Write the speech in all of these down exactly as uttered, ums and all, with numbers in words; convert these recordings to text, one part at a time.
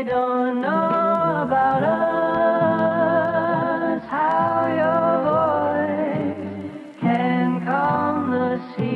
They don't know about us, how your voice can calm the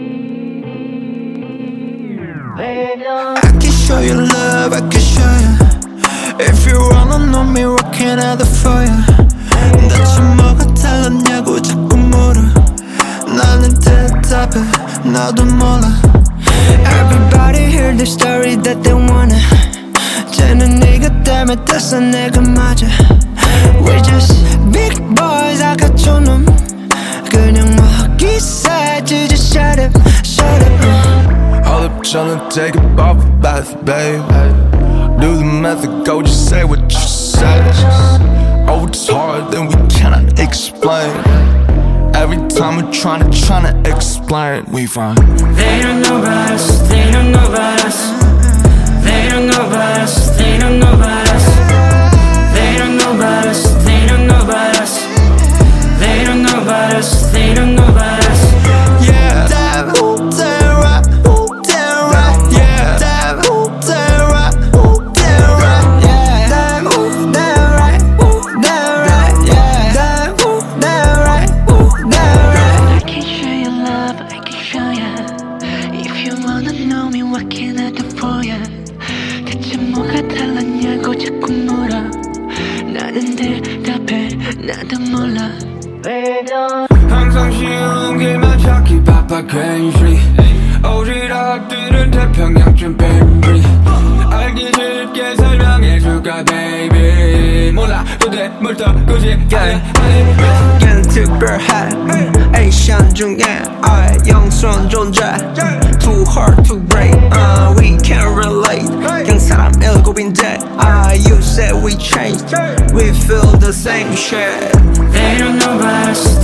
sea. They don't. I can show you love, I can show you. If you wanna know me, what can I do for you? 대체 뭐가 달랐냐고 자꾸 물어. 나는 대답해, 나도 몰라. Everybody hear the story that they wanna. 쟤는 네가 때문에 됐어 내가 맞아. We're just big boys 아까운 놈. 그냥 먹기 싸지 just shut up, shut up. Hold up, tryna take a bubble bath, babe. Do the math and go, just say what you say. Oh, it's hard, then we cannot explain. Every time we're tryna, tryna explain, we find They don't know about us, they don't know about us. They don't know about us, they don't know about us. They don't know about us, they don't know about us. They don't know about us, they don't know about us. Yeah, damn, who damn right, who damn right. Yeah, damn, who damn right, who damn right. Yeah, damn, who damn right, who damn right. Yeah, damn, who damn right, who damn right. I can show you love, I can show you. If you wanna know me, what can I do for you? 대체 뭐가 달랐냐고 자꾸 물어. 나는 대답해, 나도 몰라. They don't. 항상 쉬운 길만 찾기 바빠 괜히 오지랖들은 태평양쯤 baby. 알기 쉽게 설명해줄까 baby. 몰라 도대물도 굳이 Yeah, 얘는 특별해. 에이션 중에 I 영선 존재. Too hard to break, uh, we can't relate. 그냥 사람 일곱인데 I, you said we changed. We feel the same shit. They don't know about us,